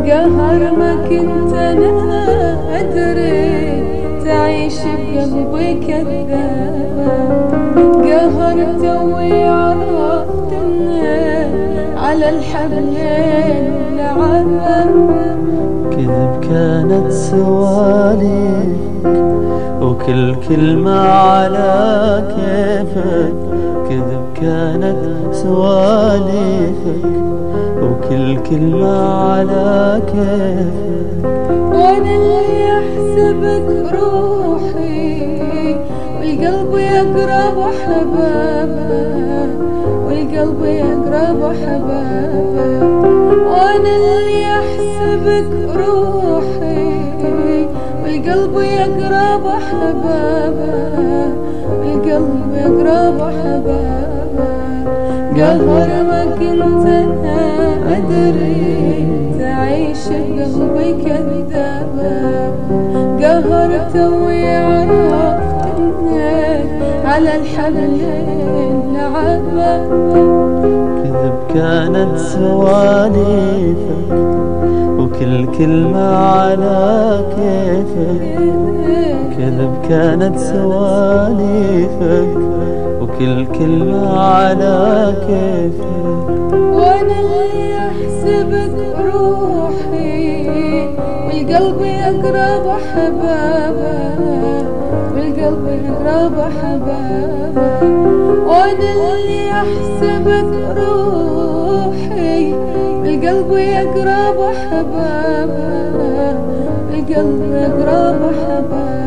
قهر ما كنت أنا أدري تعيش بقلبي كذاب. قهر توي عرفت إنه على الحبلين لعب. كذب كانت سواليك وكل كلمة على كيفك. كذب كانت سواليفك وكل كلمة على كيفك. وانا اللي احسبك روحي والقلب يقرب احبابه، والقلب يقرب احبابه. وانا اللي احسبك روحي والقلب يقرب احبابه، والقلب يقرب احبابه. قهر ما كنت انا ادري تعيش بقلبي كذابة. قهر توي عرفت انك على الحبلين لعبة. كذب كانت سواليفك وكل كلمة على كيفك. كذب كانت سواليفك وكل كلمة على كيفك. وانا اللي احسبك روحي والقلب يقرب احبابه، والقلب يقرب احبابه. وانا اللي احسبك روحي والقلب يقرب احبابه، والقلب يقرب احبابه.